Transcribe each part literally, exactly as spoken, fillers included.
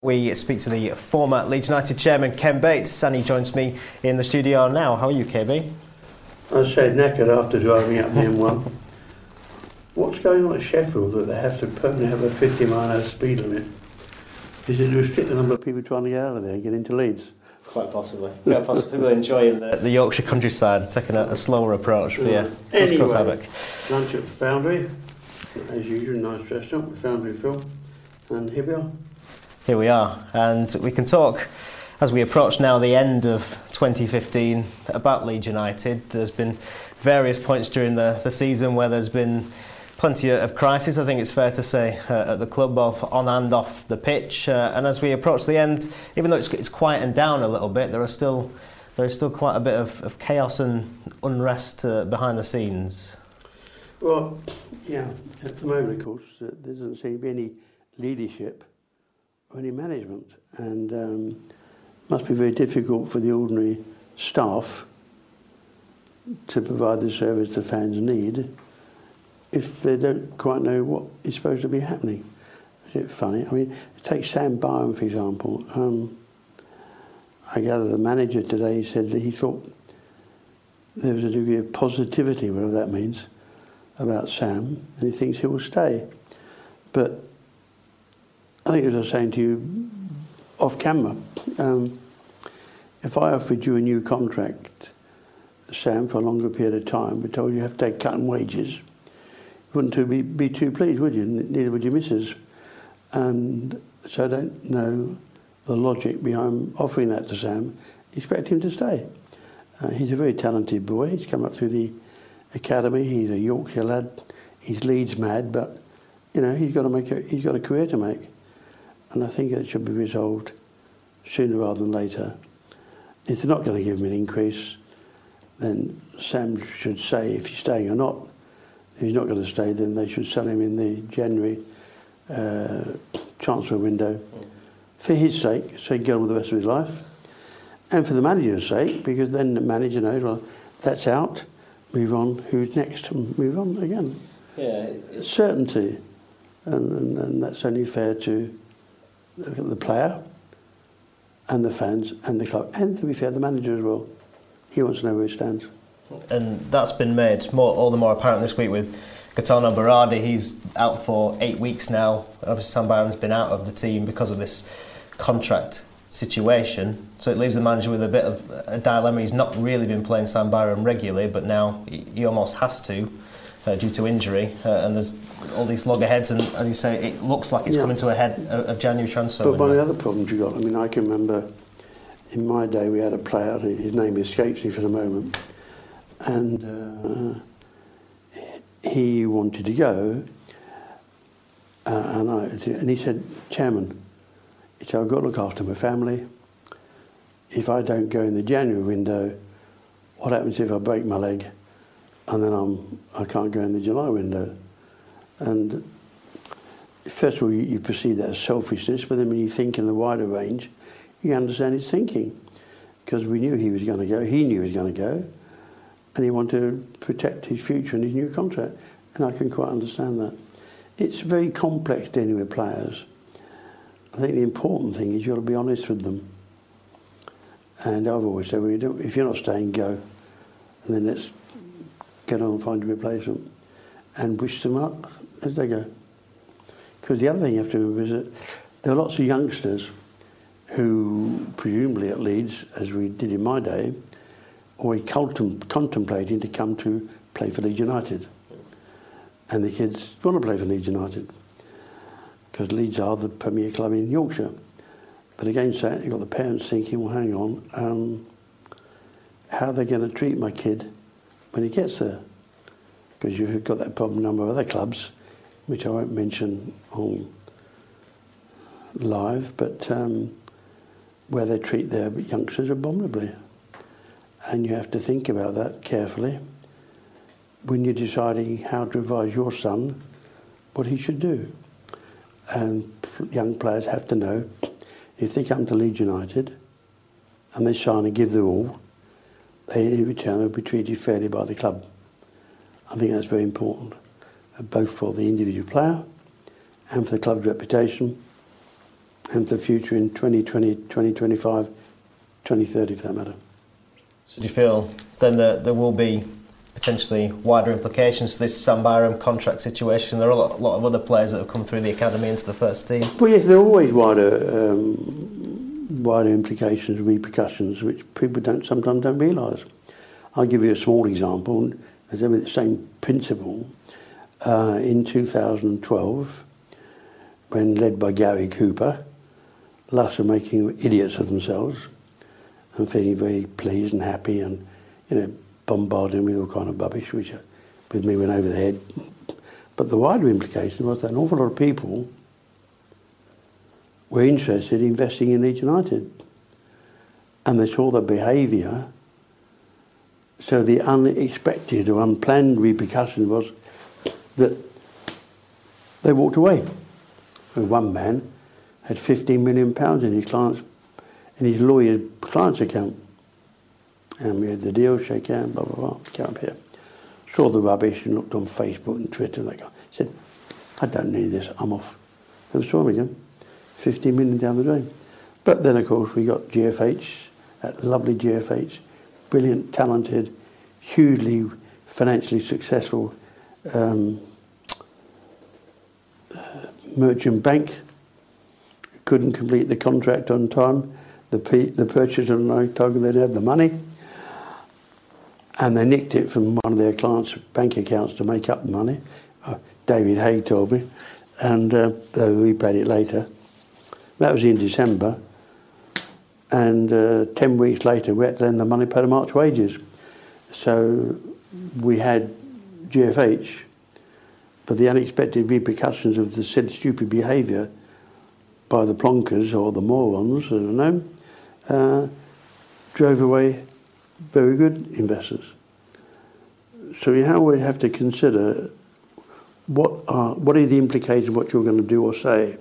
We speak to the former Leeds United chairman, Ken Bates. Sanny joins me in the studio now. How are you, K B? I stayed knackered after driving up the M one. What's going on at Sheffield that they have to permanently have a fifty mile an hour speed limit? Is it to restrict the number of people trying to get out of there and get into Leeds? Quite possibly. Quite possibly. People enjoying the, the Yorkshire countryside, taking a, a slower approach. But yeah, anyway, cause havoc. Lunch at Foundry, as usual, nice restaurant with Foundry Film, and here we are. Here we are, and we can talk, as we approach now the end of twenty fifteen, about Leeds United. There's been various points during the, the season where there's been plenty of crisis, I think it's fair to say, uh, at the club, both on and off the pitch. Uh, and as we approach the end, even though it's, it's quietened down a little bit, there are still there is still quite a bit of, of chaos and unrest uh, behind the scenes. Well, yeah, at the moment, of course, uh, there doesn't seem to be any leadership or any management, and um, it must be very difficult for the ordinary staff to provide the service the fans need if they don't quite know what is supposed to be happening. Is it funny? I mean, take Sam Byram, for example. Um, I gather the manager today said that he thought there was a degree of positivity, whatever that means, about Sam, and he thinks he will stay. But I think, as I was saying to you off camera, um, if I offered you a new contract, Sam, for a longer period of time, but told you you have to take cut in wages, you wouldn't too be, be too pleased, would you? Neither would your missus. And so I don't know the logic behind offering that to Sam. Expect him to stay. Uh, he's a very talented boy. He's come up through the academy. He's a Yorkshire lad. He's Leeds mad, but you know he's got to make a, he's got a career to make. And I think that should be resolved sooner rather than later. If they're not going to give him an increase, then Sam should say if he's staying or not. If he's not going to stay, then they should sell him in the January uh, transfer window mm. for his sake, so he can get on with the rest of his life. And for the manager's sake, because then the manager knows, well, that's out, move on, who's next, move on again. Yeah, certainty, and, and, and that's only fair to the player and the fans and the club, and to be fair, the manager as well. He wants to know where he stands. And that's been made more, all the more apparent this week with Gaetano Berardi. He's out for eight weeks now. Obviously, Sam Byram's been out of the team because of this contract situation. So it leaves the manager with a bit of a dilemma. He's not really been playing Sam Byram regularly, but now he almost has to uh, due to injury. Uh, and there's all these loggerheads, and as you say, it looks like it's yeah. coming to a head of, of January transfer. But one of the other problems you got, I mean, I can remember in my day we had a player, his name escapes me for the moment, and uh, he wanted to go, uh, and I and he said, Chairman, he said, I've got to look after my family. If I don't go in the January window, what happens if I break my leg, and then I'm I can't go in the July window? And first of all, you, you perceive that as selfishness, but then when you think in the wider range, you understand his thinking, because we knew he was going to go, he knew he was going to go, and he wanted to protect his future and his new contract, and I can quite understand that. It's very complex dealing with players. I think the important thing is you've got to be honest with them. And I've always said, well, you don't, if you're not staying, go, and then let's get on and find a replacement, and wish them luck as they go. Because the other thing you have to remember is that there are lots of youngsters who, presumably at Leeds, as we did in my day, or contem- contemplating to come to play for Leeds United. And the kids want to play for Leeds United because Leeds are the premier club in Yorkshire. But against that, you've got the parents thinking, well, hang on, um, how are they going to treat my kid when he gets there? Because you've got that problem in a number of other clubs, which I won't mention on live, but um, where they treat their youngsters abominably. And you have to think about that carefully when you're deciding how to advise your son what he should do. And young players have to know if they come to Leeds United and they sign and give their all, they in return will be treated fairly by the club. I think that's very important, both for the individual player and for the club's reputation and the future in twenty twenty, twenty twenty-five, twenty thirty for that matter. So do you feel then that there will be potentially wider implications to this Sam Byram contract situation? There are a lot, a lot of other players that have come through the academy into the first team. Well, yes, there are always wider, um, wider implications and repercussions which people don't sometimes don't realise. I'll give you a small example. It's the same principle. Uh, in two thousand twelve, when led by Gary Cooper, Luss are making idiots of themselves and feeling very pleased and happy and, you know, bombarding with all kind of rubbish, which with me went over the head. But the wider implication was that an awful lot of people were interested in investing in Leeds United, and they saw the behaviour. So the unexpected or unplanned repercussion was that they walked away. And one man had fifteen million pounds in his client's, in his lawyer's client's account. And we had the deal, shake hand, blah, blah, blah, came up here. Saw the rubbish and looked on Facebook and Twitter and that guy said, I don't need this, I'm off. Never saw him again. fifteen million down the drain. But then, of course, we got G F H, that lovely G F H, brilliant, talented, hugely financially successful um, uh, merchant bank. Couldn't complete the contract on time. The, P, the purchaser told them they'd have the money. And they nicked it from one of their clients' bank accounts to make up the money. Uh, David Hay told me. And uh, we paid it later. That was in December. And uh, ten weeks later, we had to lend the money, pay the March wages. So we had G F H, but the unexpected repercussions of the said stupid behaviour by the plonkers or the morons, I don't know, uh, drove away very good investors. So you always have to consider what are what are the implications of what you're going to do or say,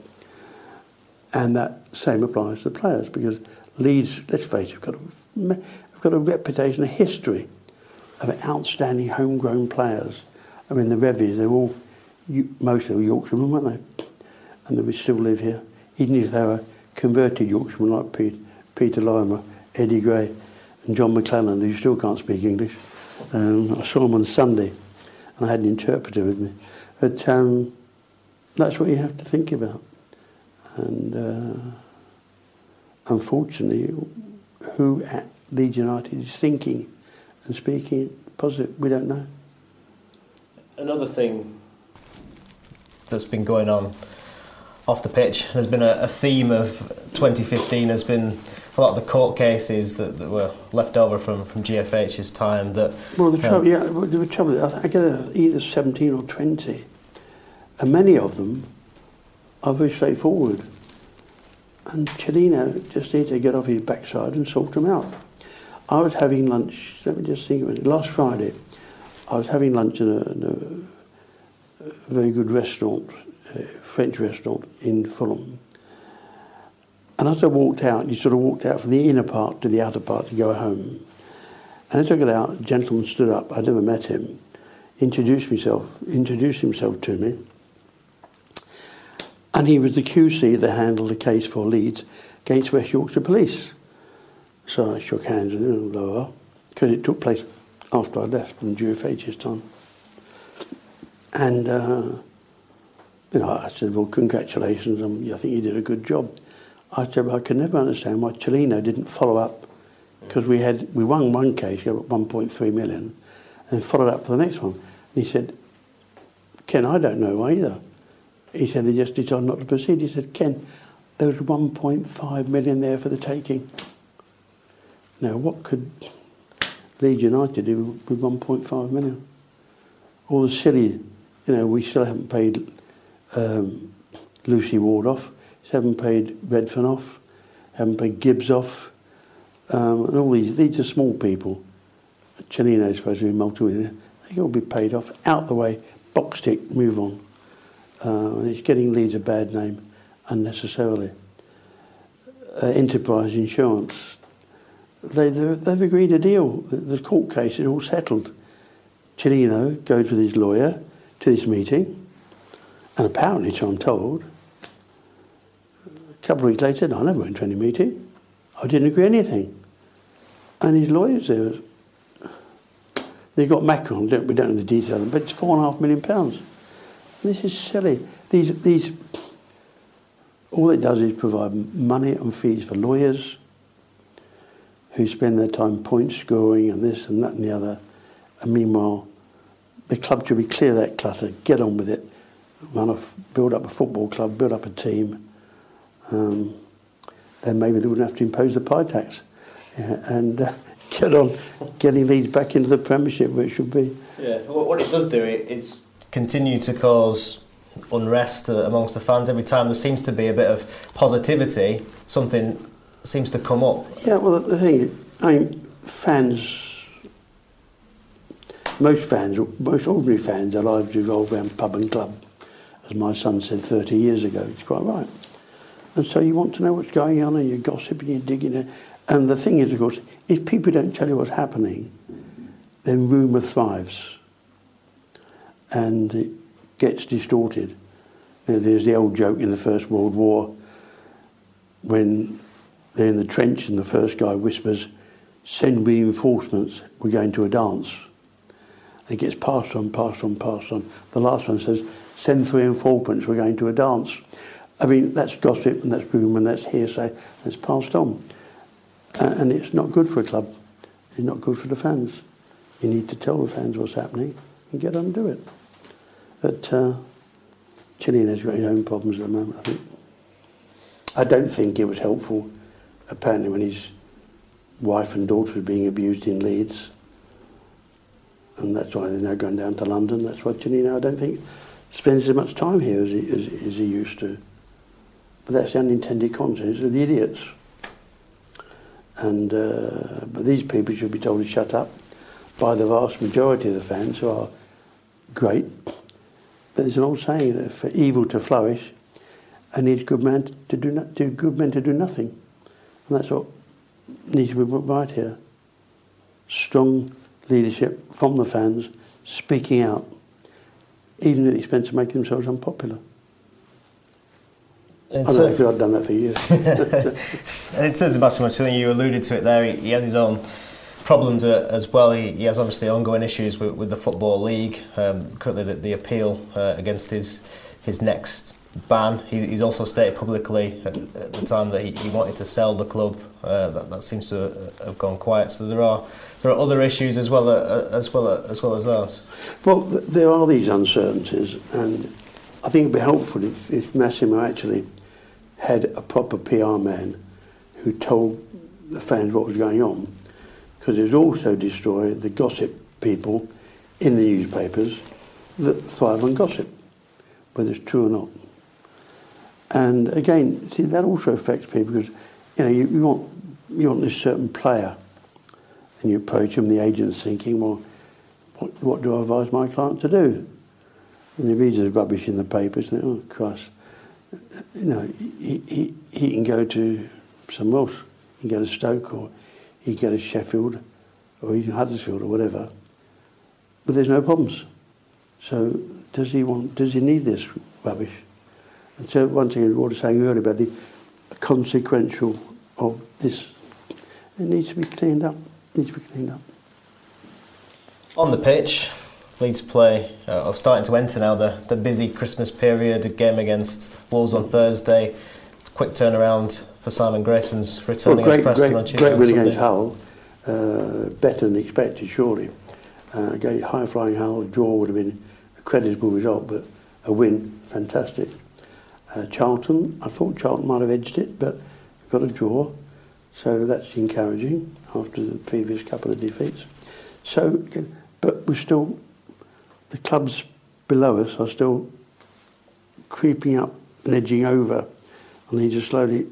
and that same applies to the players, because Leeds, let's face it, have got a, have got a reputation, a history of outstanding homegrown players. I mean, the Revies, they're all, most of them Yorkshiremen, weren't they? And they would still live here, even if they were converted Yorkshiremen like Pete, Peter Lorimer, Eddie Gray, and John McClelland, who still can't speak English. Um, I saw him on Sunday, and I had an interpreter with me. But um, that's what you have to think about. And uh, unfortunately, who at Leeds United is thinking and speaking positive, we don't know. Another thing that's been going on off the pitch has been a, a theme of twenty fifteen, has been a lot of the court cases that, that were left over from, from G F H's time. That well, the um, trouble, yeah, the trouble, I gather either seventeen or twenty, and many of them are very straightforward. And Cellino just needs to get off his backside and sort them out. I was having lunch, let me just think of it, last Friday, I was having lunch in a, in a, a very good restaurant, a French restaurant in Fulham. And as I walked out, you sort of walked out from the inner part to the outer part to go home. And as I got out, a gentleman stood up, I'd never met him, introduced himself, introduced himself to me. And he was the Q C that handled the case for Leeds against West Yorkshire Police. So I shook hands with him and blah, blah, blah, because it took place after I left in G F H's time. And, uh, you know, I said, well, congratulations, um, I think you did a good job. I said, well, I can never understand why Cellino didn't follow up, because we had, we won one case, got one point three million, and followed up for the next one. And he said, Ken, I don't know either. He said, they just decided not to proceed. He said, Ken, there was one point five million there for the taking. Now, what could Leeds United do with one point five million? All the silly, you know, we still haven't paid um, Lucy Ward off, haven't paid Redfern off, haven't paid Gibbs off, um, and all these, these are small people. Cellino's supposed to be multi-millionaire. They can all be paid off, out the way, box tick, move on. Uh, and it's getting Leeds a bad name unnecessarily. Uh, Enterprise Insurance, they, they've agreed a deal. The, the court case is all settled. Cellino goes with his lawyer to this meeting, and apparently, so I'm told, couple of weeks later, I never went to any meeting. I didn't agree with anything. And his lawyers there, they got Macron, don't, we don't know the detail of them, but it's four and a half million pounds. This is silly. These, these, all it does is provide money and fees for lawyers who spend their time point scoring and this and that and the other. And meanwhile, the club should be clear of that clutter, get on with it, run a, build up a football club, build up a team. Um, then maybe they wouldn't have to impose the pie tax. Yeah, and uh, get on getting Leeds back into the Premiership, where it should be. Yeah, what it does do is continue to cause unrest amongst the fans. Every time there seems to be a bit of positivity, something seems to come up. Yeah, well, the thing is, I mean, fans, most fans, most ordinary fans, their lives revolve around pub and club. As my son said thirty years ago, it's quite right. And so you want to know what's going on and you're gossiping, you're digging it. And the thing is, of course, if people don't tell you what's happening, then rumour thrives and it gets distorted. You know, there's the old joke in the First World War when they're in the trench and the first guy whispers, "Send reinforcements, we're going to a dance." And it gets passed on, passed on, passed on. The last one says, "Send three and fourpence, we're going to a dance." I mean, that's gossip and that's rumour and that's hearsay that's passed on. Uh, and it's not good for a club. It's not good for the fans. You need to tell the fans what's happening and get on and do it. But uh, Chilean has got his own problems at the moment, I think. I don't think it was helpful, apparently, when his wife and daughter were being abused in Leeds. And that's why they're now going down to London. That's why Chilean, I don't think, spends as much time here as he, as, as he used to. But that's the unintended consequence of the idiots. And uh, but these people should be told to shut up by the vast majority of the fans, who are great. But there's an old saying that for evil to flourish, it needs good men to do no, to good men to do nothing, and that's what needs to be put right here. Strong leadership from the fans, speaking out, even at the expense of making themselves unpopular. I don't know, because I've done that for years. And in terms of Massimo, something you alluded to it there, he, he has his own problems uh, as well. He, he has obviously ongoing issues with, with the Football League. Um, currently, the, the appeal uh, against his his next ban. He, he's also stated publicly at, at the time that he, he wanted to sell the club. Uh, that, that seems to have gone quiet. So there are there are other issues as well uh, as well uh, as well as those. Well, th- there are these uncertainties, and I think it'd be helpful if, if Massimo actually had a proper P R man who told the fans what was going on, because it also destroyed the gossip people in the newspapers that thrive on gossip, whether it's true or not. And again, see, that also affects people because, you know, you, you want you want this certain player, and you approach him, the agent's thinking, well, what, what do I advise my client to do? And he reads his rubbish in the papers and think, oh, Christ. You know, he, he, he can go to somewhere else. He can go to Stoke, or he can go to Sheffield, or he can Huddersfield, or whatever. But there's no problems. So does he want? Does he need this rubbish? And so once again, what I was saying earlier about the consequential of this, it needs to be cleaned up. It needs to be cleaned up. On the pitch, Leeds play, uh, or starting to enter now, the, the busy Christmas period, a game against Wolves on Thursday. Quick turnaround for Simon Grayson's returning well, great, as Preston great, on Tuesday. Great win against Hull, uh, better than expected, surely. Uh, again, high-flying Hull, draw would have been a creditable result, but a win, fantastic. Uh, Charlton, I thought Charlton might have edged it, but got a draw, so that's encouraging after the previous couple of defeats. So, but we're still, the clubs below us are still creeping up and edging over, and these are slowly,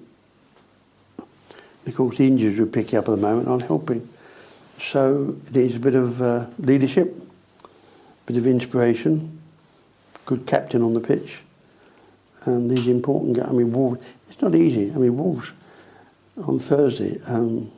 of course the injuries we're picking up at the moment aren't helping. So it needs a bit of uh, leadership, a bit of inspiration, good captain on the pitch, and these important games. I mean, Wolves, it's not easy. I mean, Wolves on Thursday, um,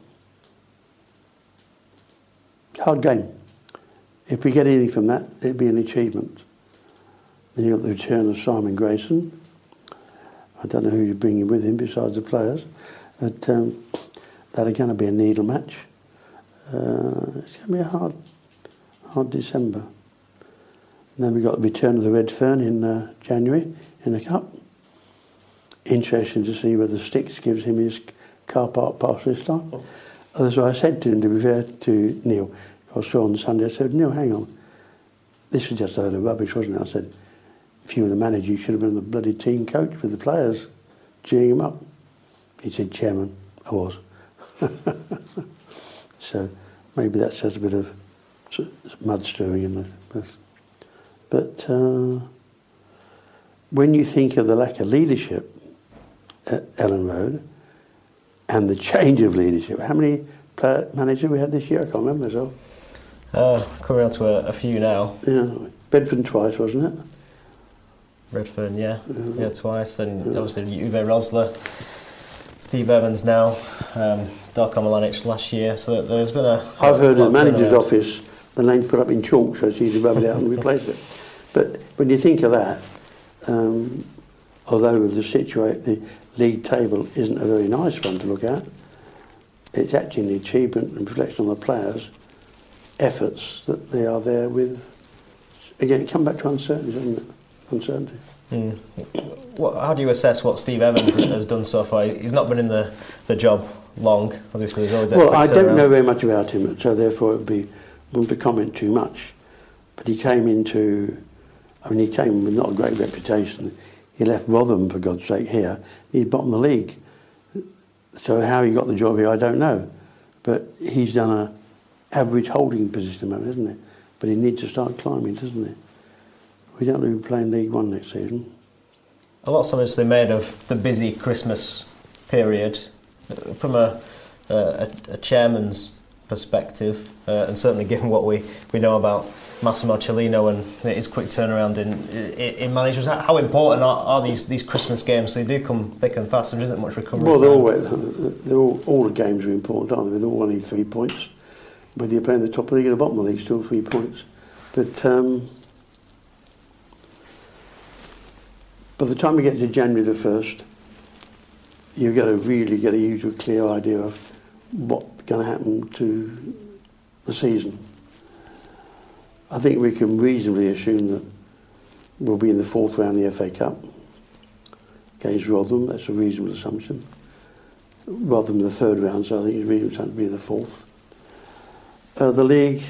hard game. If we get anything from that, it'd be an achievement. Then you've got the return of Simon Grayson. I don't know who you're bringing with him besides the players, but um, that are going to be a needle match. Uh, it's going to be a hard, hard December. And then we've got the return of the Redfern in uh, January in the Cup. Interesting to see whether Sticks gives him his car park pass this time. That's what I said to him, to be fair to Neil. I saw on Sunday, I said, Neil, hang on. This was just a load of rubbish, wasn't it? I said, if you were the manager, you should have been the bloody team coach with the players, cheering them up. He said, Chairman, I was. So maybe that's just a bit of mud stirring in the... But uh, when you think of the lack of leadership at Ellen Road and the change of leadership, how many player managers we had this year? I can't remember myself. Uh, coming on to a, a few now. Yeah, Bedford twice, wasn't it? Redfern, yeah, yeah, yeah twice. And yeah. Obviously Uwe Rosler, Steve Evans now, um, Darko Milanic last year. So there's been a... I've heard of of the manager's office, the name put up in chalk so it's easy to rub it out and replace it. But when you think of that, um, although the situa- the league table isn't a very nice one to look at, it's actually an achievement and reflection on the players' efforts that they are there with. Again, come back to uncertainty, doesn't it? Uncertainty. Mm. What, how do you assess what Steve Evans has done so far? He's not been in the, the job long. Obviously, there's always a well, I don't around. know very much about him, so therefore it would be wouldn't to comment too much. But he came into, I mean, he came with not a great reputation. He left Rotherham, for God's sake, here. He's bottom of the league. So how he got the job here, I don't know. But he's done a average holding position at the moment, isn't he? But he needs to start climbing, doesn't he? We don't want to be playing League One next season. A lot's obviously made of the busy Christmas period. From a, a, a chairman's perspective, uh, and certainly given what we, we know about Massimo Cellino and his quick turnaround in in, in management, how important are, are these these Christmas games? They do come thick and fast. There isn't much recovery. Well, they're time. always they're all, all the games are important, aren't they? They all need three points. Whether you're playing the top of the league or the bottom of the league, still three points. But um, by the time we get to January the first, you've got to really get a usual clear idea of what's going to happen to the season. I think we can reasonably assume that we'll be in the fourth round of the F A Cup against Rotherham. That's a reasonable assumption. Rotherham the third round, so I think it's reasonable to be in the fourth. Uh, the league,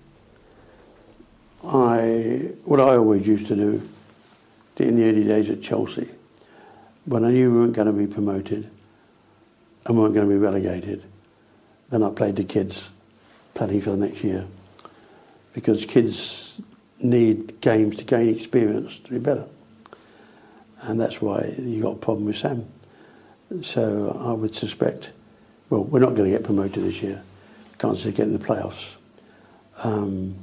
I what I always used to do in the early days at Chelsea, when I knew we weren't going to be promoted and we weren't going to be relegated, then I played the kids, planning for the next year. Because kids need games to gain experience to be better. And that's why you got a problem with Sam. So I would suspect, well, we're not going to get promoted this year. Can't see getting the playoffs. Um,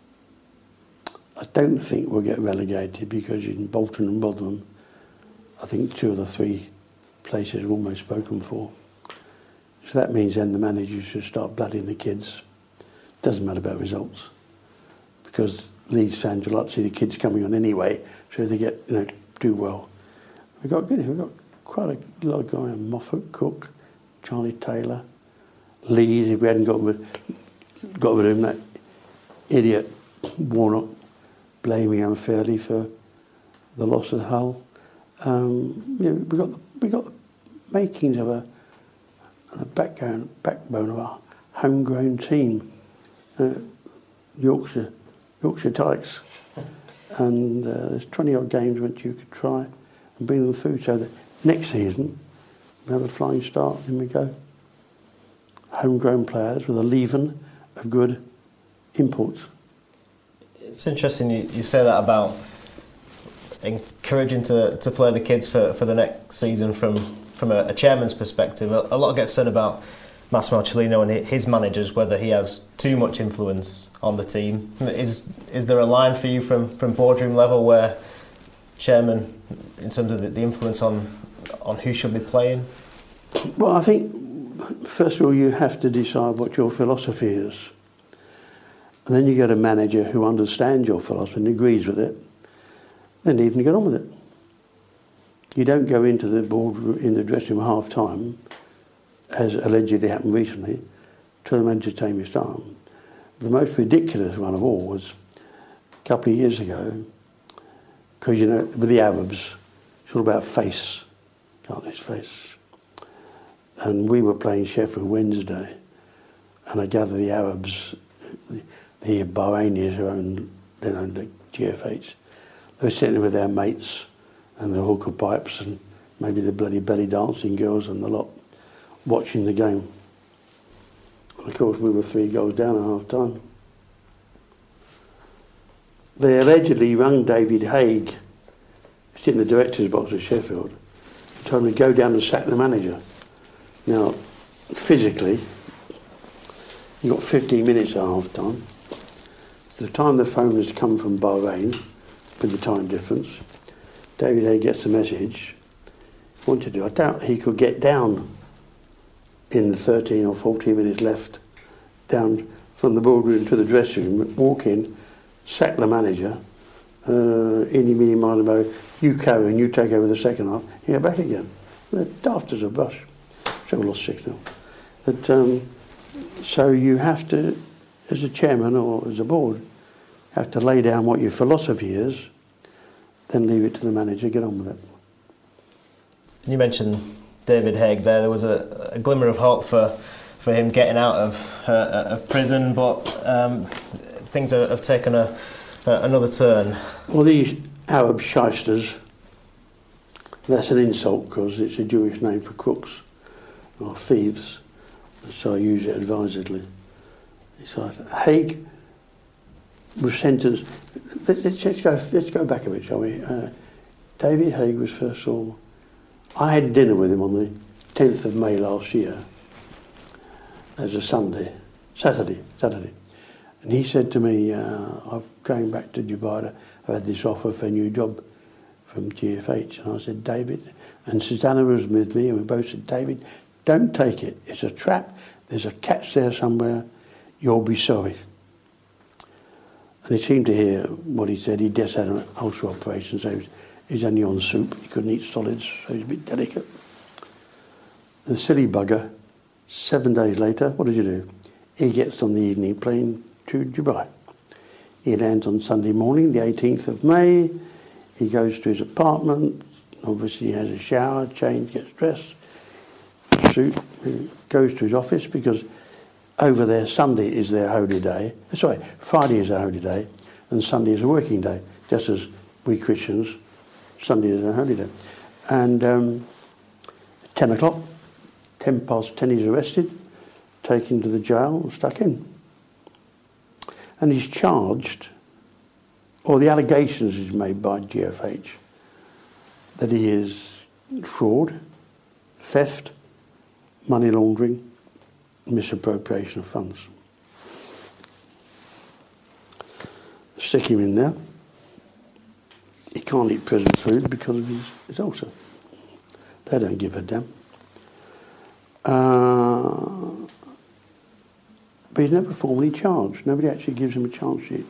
I don't think we'll get relegated because in Bolton and Rotherham, I think two of the three places are almost spoken for. So that means then the managers should start blooding the kids. Doesn't matter about results. Because Leeds fans will like to see the kids coming on anyway, so they get, you know, do well. We've got, you know, we've got quite a lot of guys, Moffat, Cook, Charlie Taylor, Leeds, if we hadn't got rid, got rid of him, that idiot Warnock blaming unfairly for the loss of Hull. Um, you know, we've got the, we got the makings of a, a backbone, backbone of a homegrown team. Uh, Yorkshire. Yorkshire Tykes, and uh, there's twenty odd games which you could try and bring them through so that next season we have a flying start and we go. Homegrown players with a leaven of good imports. It's interesting you, you say that about encouraging to, to play the kids for, for the next season from, from a, a chairman's perspective. A, a lot gets said about Massimo Cellino and his managers, whether he has too much influence on the team. Is is there a line for you from, from boardroom level where chairman, in terms of the, the influence on on who should be playing? Well, I think first of all you have to decide what your philosophy is, and then you get a manager who understands your philosophy and agrees with it. Then even get on with it. you don't go into the boardroom in the dressing room half time, as allegedly happened recently, till the manager telling you start. The most ridiculous one of all was a couple of years ago, because you know, with the Arabs, it's all about face, can't it, face. And we were playing Sheffield Wednesday, and I gather the Arabs, the, the Bahrainis who own, they own the G F H, they were sitting with their mates and the hookah pipes and maybe the bloody belly dancing girls and the lot, watching the game. And of course we were three goals down at half time. They allegedly rang David Haig, sitting in the director's box at Sheffield, and told him to go down and sack the manager. Now, physically, you got fifteen minutes at half time. So the time the phone has come from Bahrain, with the time difference, David Haig gets the message, wanted to. I doubt he could get down in the thirteen or fourteen minutes left, down from the boardroom to the dressing room, walk in, sack the manager, uh, any, mini, mile, mo, you carry and you take over the second half, you go back again. They're daft as a brush. So we lost six nil. But, um, so you have to, as a chairman or as a board, have to lay down what your philosophy is, then leave it to the manager, get on with it. You mentioned David Haig there. There was a, a glimmer of hope for, for him getting out of, uh, of prison, but um, things are, have taken a, a, another turn. Well, these Arab shysters, that's an insult because it's a Jewish name for crooks or thieves, so I use it advisedly. It's like Haig was sentenced. Let's, let's go. Let's go back a bit, shall we? Uh, David Haig was first saw. I had dinner with him on the tenth of May last year. It was a Sunday, Saturday, Saturday, and he said to me, uh, "I'm going back to Dubai. I've had this offer for a new job from G F H." And I said, "David," and Susanna was with me, and we both said, "David, don't take it. It's a trap. There's a catch there somewhere. You'll be sorry." And he seemed to hear what he said. He just had an ulcer operation, so he was, he was only on soup. He couldn't eat solids, so he was a bit delicate. The silly bugger, seven days later, what did you do? He gets on the evening plane to Dubai. He lands on Sunday morning, the eighteenth of May. He goes to his apartment. Obviously, he has a shower, change, gets dressed, suit, goes to his office because over there, Sunday is their holy day. Sorry, Friday is their holy day, and Sunday is a working day, just as we Christians, Sunday is a holy day. And um, ten o'clock, ten past ten, he's arrested, taken to the jail and stuck in. And he's charged, or the allegations is made by G F H, that he is fraud, theft, money laundering, misappropriation of funds. Stick him in there. He can't eat prison food because of his, his ulcer. They don't give a damn. Uh, but he's never formally charged. Nobody actually gives him a charge sheet.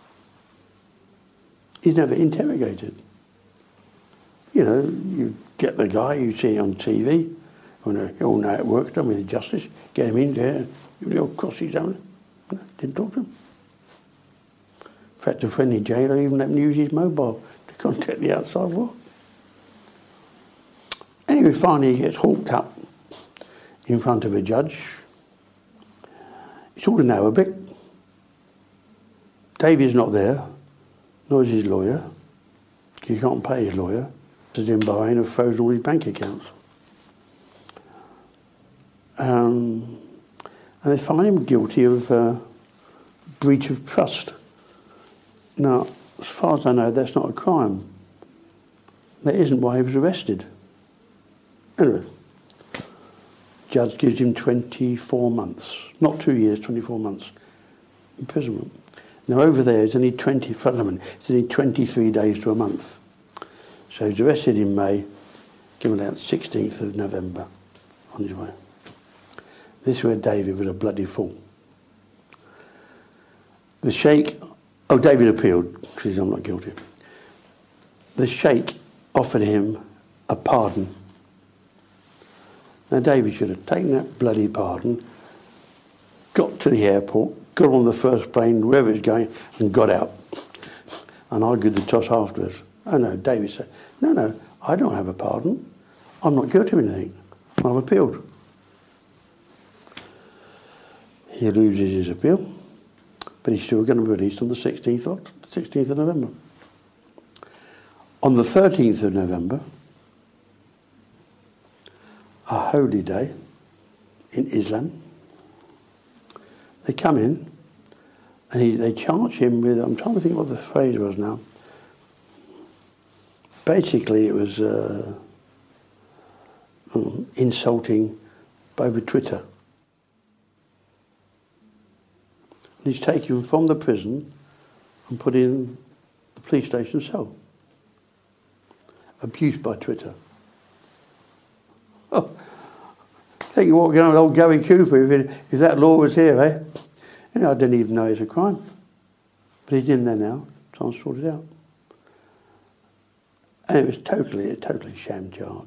He's never interrogated. You know, you get the guy, you see him on T V, you all know it works, done with the justice, get him in there, you know, cross examine. No, didn't talk to him. In fact, a friendly jailer even let him use his mobile to contact the outside world. Anyway, finally he gets hawked up in front of a judge. It's all in Arabic. David's not there, nor is his lawyer. He can't pay his lawyer. Because in Bahrain have frozen all his bank accounts. Um, and they find him guilty of uh, breach of trust. Now, as far as I know, that's not a crime. That isn't why he was arrested. Anyway, judge gives him twenty-four months, not two years, twenty-four months imprisonment. Now over there, it's only twenty. It's only twenty-three days to a month. So he's arrested in May, given out sixteenth of November on his way. This is where David was a bloody fool. The Sheikh, oh, David appealed, because I'm not guilty. The Sheikh offered him a pardon. Now, David should have taken that bloody pardon, got to the airport, got on the first plane, wherever he was going, and got out. And argued the toss afterwards. Oh no, David said, no, no, I don't have a pardon. I'm not guilty of anything. I've appealed. He loses his appeal, but he's still going to be released on the sixteenth of November. On the thirteenth of November, a holy day in Islam, they come in and he, they charge him with, I'm trying to think what the phrase was now. Basically, it was uh, um, insulting over Twitter. And he's taken from the prison and put in the police station cell. Abused by Twitter. Oh, I think you're walking on with old Gary Cooper if, it, if that law was here, eh? You know, I didn't even know it's a crime. But he's in there now, trying to sort it out. And it was totally, a totally sham charge.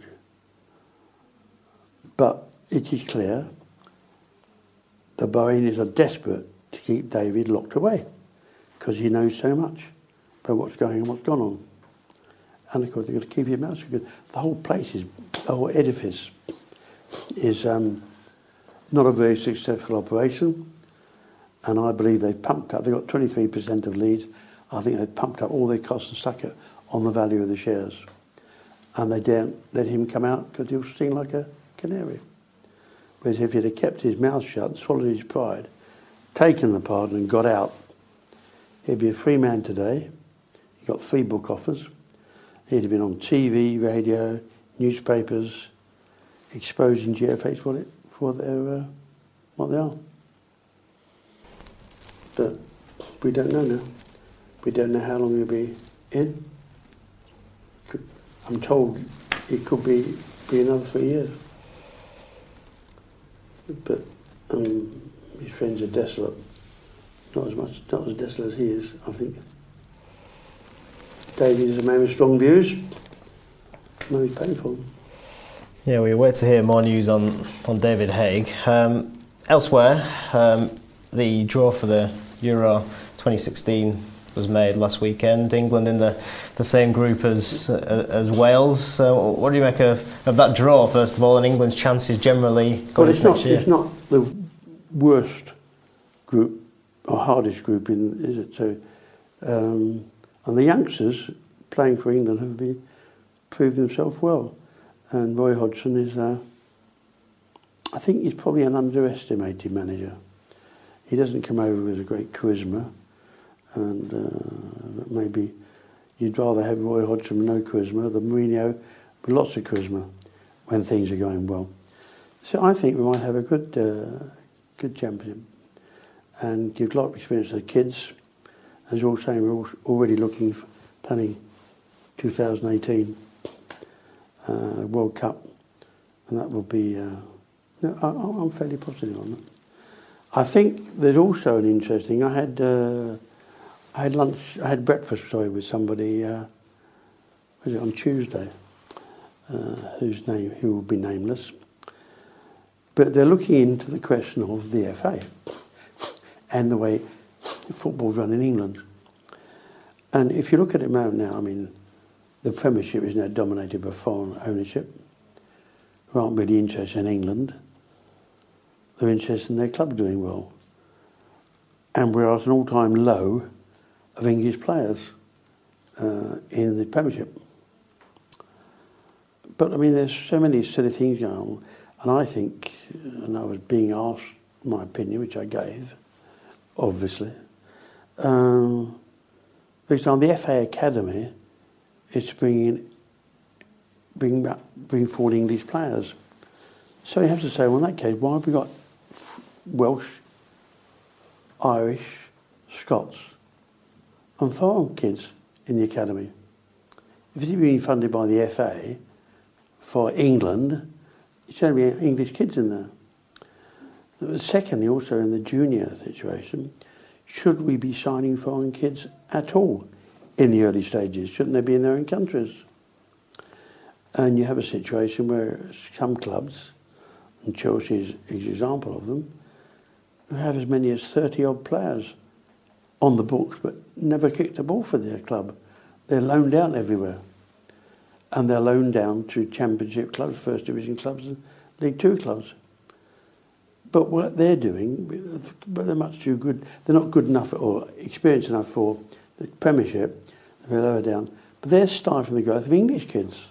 But it is clear the Bahrainis are desperate to keep David locked away because he knows so much about what's going on, what's gone on. And of course, they're going to keep him out because the whole place is, the whole edifice is um, not a very successful operation. And I believe they've pumped up, they've got twenty-three percent of Leeds. I think they've pumped up all their costs and stuck it on the value of the shares. And they daren't let him come out because he'll sting like a canary. Whereas if he'd have kept his mouth shut and swallowed his pride, taken the pardon and got out, he'd be a free man today. He got three book offers. He'd have been on T V, radio, newspapers, exposing G F H for, it, for their, uh, what they are. But we don't know now. We don't know how long he'll be in. Could, I'm told it could be, be another three years. But, I mean, his friends are desolate. Not as much, not as desolate as he is, I think. David is a man with strong views. No, he's painful. Yeah, we wait to hear more news on, on David Haigh. Um, elsewhere, um, the draw for the Euro twenty sixteen was made last weekend. England in the, the same group as uh, as Wales. So what do you make of, of that draw, first of all, and England's chances generally going well, it's into not, next year? It's not the worst group or hardest group, in, is it? So, um, and the youngsters playing for England have been proved themselves well. And Roy Hodgson is, uh, I think he's probably an underestimated manager. He doesn't come over with a great charisma, and uh, maybe you'd rather have Roy Hodgson with no charisma than Mourinho with lots of charisma when things are going well. So I think we might have a good, uh, good championship and give a lot of experience to the kids. As you're all saying, we're already looking for planning two thousand eighteen uh, World Cup, and that will be. Uh, no, I, I'm fairly positive on that. I think there's also an interesting. I had uh, I had lunch. I had breakfast. Sorry, with somebody. Uh, was it on Tuesday? Uh, whose name who will be nameless. But they're looking into the question of the F A and the way football's run in England. And if you look at it now, I mean, the Premiership is now dominated by foreign ownership, who aren't really interested in England. They're interested in their club doing well. And we're at an all-time low of English players uh, in the Premiership. But, I mean, there's so many silly things going on. And I think, and I was being asked my opinion, which I gave, obviously, um, for example, the F A Academy is to bring in, bring, back, bring forward English players. So you have to say, well, in that case, why have we got Welsh, Irish, Scots, and foreign kids in the academy? If it's being funded by the F A for England, it's going to be English kids in there. Secondly, also in the junior situation, should we be signing foreign kids at all in the early stages? Shouldn't they be in their own countries? And you have a situation where some clubs, and Chelsea is an example of them, who have as many as thirty odd players on the books but never kicked a ball for their club. They're loaned out everywhere. And they're loaned down to Championship clubs, First Division clubs and League Two clubs. But what they're doing, but they're much too good. They're not good enough or experienced enough for the Premiership. They're lower down. But they're stifling the growth of English kids.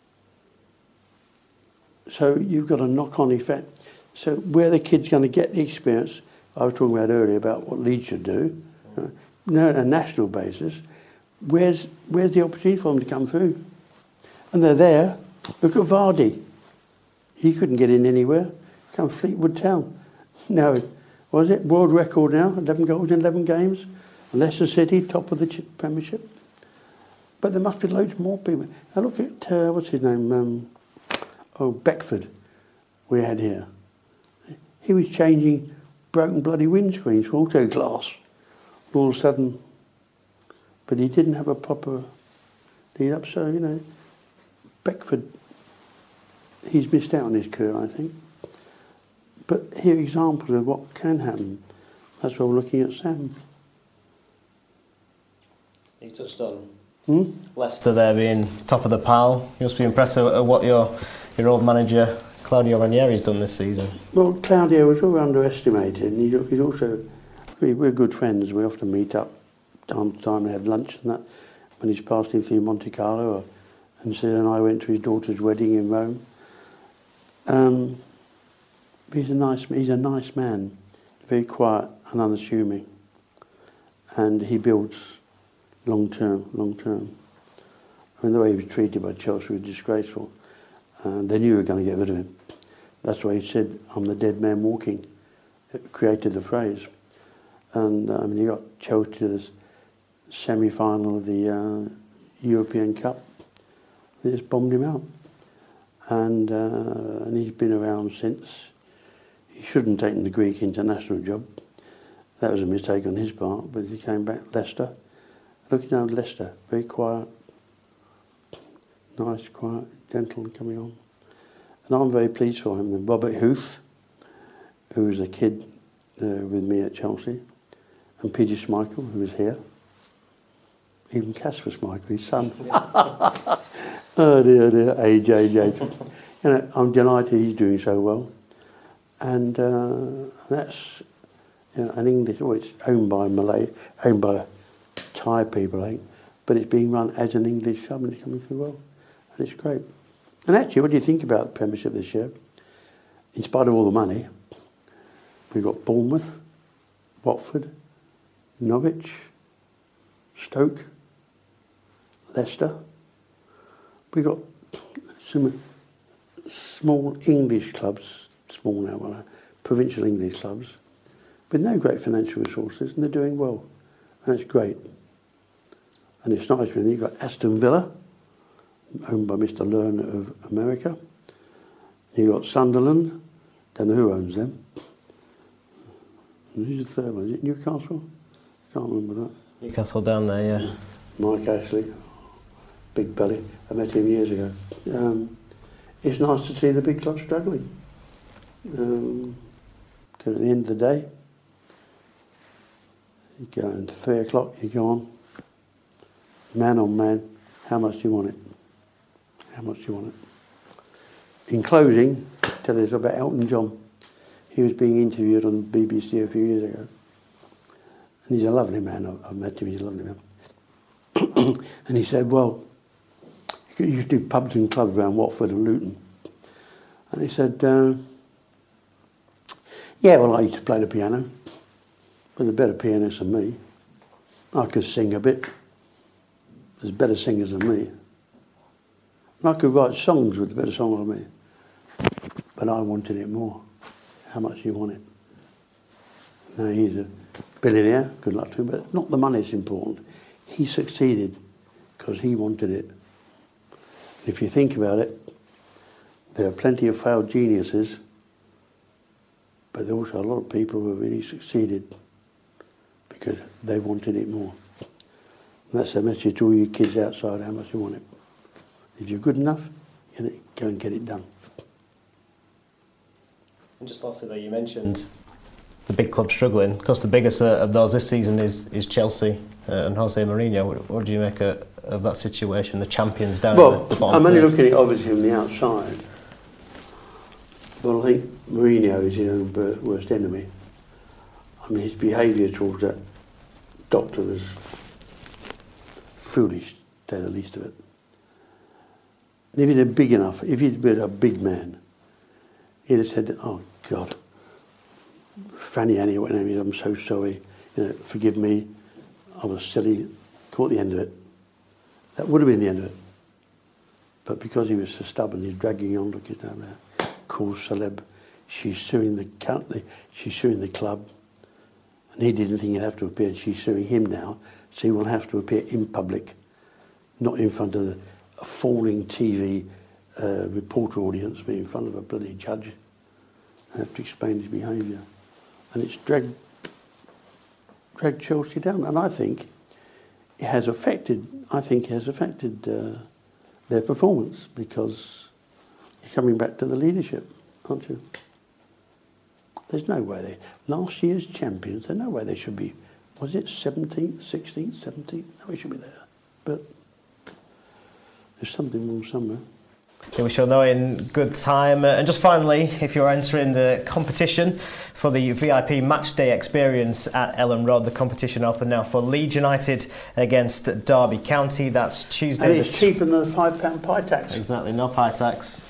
So you've got a knock-on effect. So where the kid's going to get the experience, I was talking about earlier about what Leeds should do, uh, on a national basis, where's, where's the opportunity for them to come through? And they're there. Look at Vardy. He couldn't get in anywhere. Come Fleetwood Town. No, what was it? World record now, eleven goals in eleven games. Leicester City, top of the Premiership. But there must be loads more people. Now look at, uh, what's his name? Um, oh, Beckford, we had here. He was changing broken bloody windscreens for auto glass. And all of a sudden, but he didn't have a proper lead up, so, you know, Beckford, he's missed out on his career, I think. But here are examples of what can happen. That's why we're looking at Sam. You touched on hmm? Leicester there being top of the pile. You must be impressed at what your your old manager Claudio Ranieri's done this season. Well, Claudio was all underestimated, and he's, he's also, I mean, we're good friends. We often meet up time to time and have lunch and that. When he's passing through Monte Carlo, or, and Sid and I went to his daughter's wedding in Rome. Um, he's a nice, he's a nice man, very quiet and unassuming, and he builds long term, long term. I mean, the way he was treated by Chelsea was disgraceful. Uh, they knew we were going to get rid of him. That's why he said, "I'm the dead man walking." It created the phrase. And I mean, he got Chelsea to the semi-final of the uh, European Cup. They just bombed him out. And, uh, and he's been around since. He shouldn't have taken the Greek international job. That was a mistake on his part, but he came back. Leicester. Looking down at Leicester, very quiet, nice, quiet, gentle coming on. And I'm very pleased for him. Then Robert Huth, who was a kid uh, with me at Chelsea, and Peter Schmeichel, who was here. Even Casper Schmeichel, his son. Oh dear, dear, age, age, age. You know, I'm delighted he's doing so well. And uh, that's, you know, an English, well, it's owned by Malay, owned by Thai people, I think, but it's being run as an English club and it's coming through well. And it's great. And actually, what do you think about the Premiership this year? In spite of all the money, we've got Bournemouth, Watford, Norwich, Stoke, Leicester. We've got some small English clubs, small now, well, provincial English clubs, with no great financial resources, and they're doing well. And it's great. And it's nice when you've got Aston Villa, owned by Mister Lerner of America. You've got Sunderland, don't know who owns them. And who's the third one? Is it Newcastle? Can't remember that. Newcastle down there, yeah. Mike Ashley, big belly. I met him years ago. Um, it's nice to see the big clubs struggling. Um, because at the end of the day, you go into three o'clock, you go on, man on man, how much do you want it? How much do you want it? In closing, I'll tell you about Elton John. He was being interviewed on the B B C a few years ago. And he's a lovely man, I've, I've met him, he's a lovely man. And he said, well, he used to do pubs and clubs around Watford and Luton. And he said, uh, yeah, well, I used to play the piano. But they're better pianists than me. I could sing a bit. There's better singers than me. And I could write songs with better songs than me. But I wanted it more. How much do you want it? Now he's a billionaire, good luck to him, but not the money is important. He succeeded because he wanted it. And if you think about it, there are plenty of failed geniuses, but there are also a lot of people who have really succeeded because they wanted it more. And that's the message to all you kids outside, how much you want it. If you're good enough, you know, go and get it done. And just lastly, though, you mentioned the big club struggling. Of course, the biggest uh, of those this season is is Chelsea uh, and Jose Mourinho. What, what do you make uh, of that situation? The champions down. Well, in the bottom I'm only third. looking at it obviously from the outside, but I think Mourinho is his own worst enemy. I mean, his behaviour towards that doctor was foolish, to say the least of it. And if he'd been big enough, if he'd been a big man, he'd have said, "Oh God, Fanny Annie, what name is? I'm so sorry. You know, forgive me. I was silly. Caught the end of it." That would have been the end of it. But because he was so stubborn, he's dragging on. Look, he's down there. Cool celeb. She's suing the company. She's suing the club. And he didn't think he'd have to appear. And she's suing him now, so he will have to appear in public, not in front of the, a falling T V uh, reporter audience, but in front of a bloody judge. And have to explain his behaviour. And it's dragged, dragged Chelsea down. And I think it has affected, I think it has affected uh, their performance, because you're coming back to the leadership, aren't you? There's no way they, last year's champions, there's no way they should be, was it seventeenth, sixteenth, seventeenth? No, we should be there. But there's something wrong somewhere. Yeah, we shall know in good time. Uh, and just finally, if you're entering the competition for the V I P matchday experience at Ellen Road, the competition open now for Leeds United against Derby County. That's Tuesday. And it's cheaper than the five pound pie tax. Exactly, no pie tax.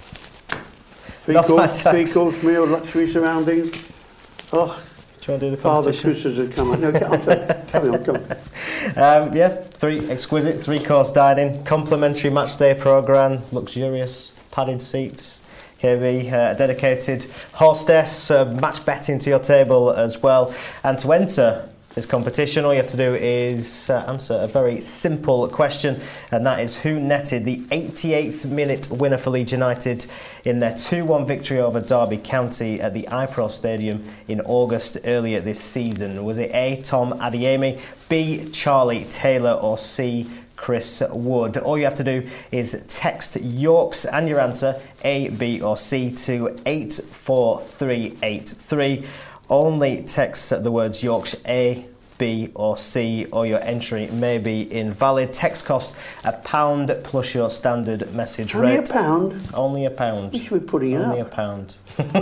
Three no course, pie three tax. course meal, luxury surroundings. Oh, Do you want to do the Father competition? Christmas has come on. No, carry on, come on. Um, yeah, three exquisite three-course dining, complimentary matchday programme, luxurious padded seats, K B, uh, dedicated hostess, uh, match betting to your table as well. And to enter this competition, all you have to do is uh, answer a very simple question, and that is who netted the eighty-eighth minute winner for Leeds United in their two one victory over Derby County at the iPro Stadium in August earlier this season? Was it A, Tom Adeyemi, B, Charlie Taylor, or C, Chris Wood? All you have to do is text Yorks and your answer, A, B or C, to eight four three eight three. Only text the words Yorks, A, B or C, or your entry may be invalid. Text costs a pound plus your standard message Only rate. a pound? Only a pound. We should be putting it Only up. a pound.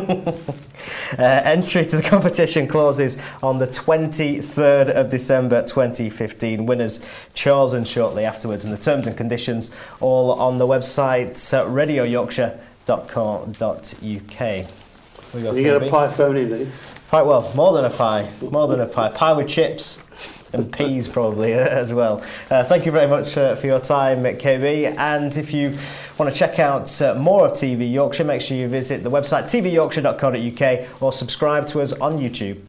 uh, entry to the competition closes on the twenty-third of December twenty fifteen. Winners chosen shortly afterwards, and the terms and conditions all on the website uh, radio yorkshire dot co dot U K. We got You get K B. a pie phone in, do you? Pie, well, more than a pie, more than a pie. Pie with chips and peas probably as well. Uh, thank you very much uh, for your time, K B. And if you want to check out uh, more of T V Yorkshire, make sure you visit the website t v yorkshire dot co dot U K or subscribe to us on YouTube.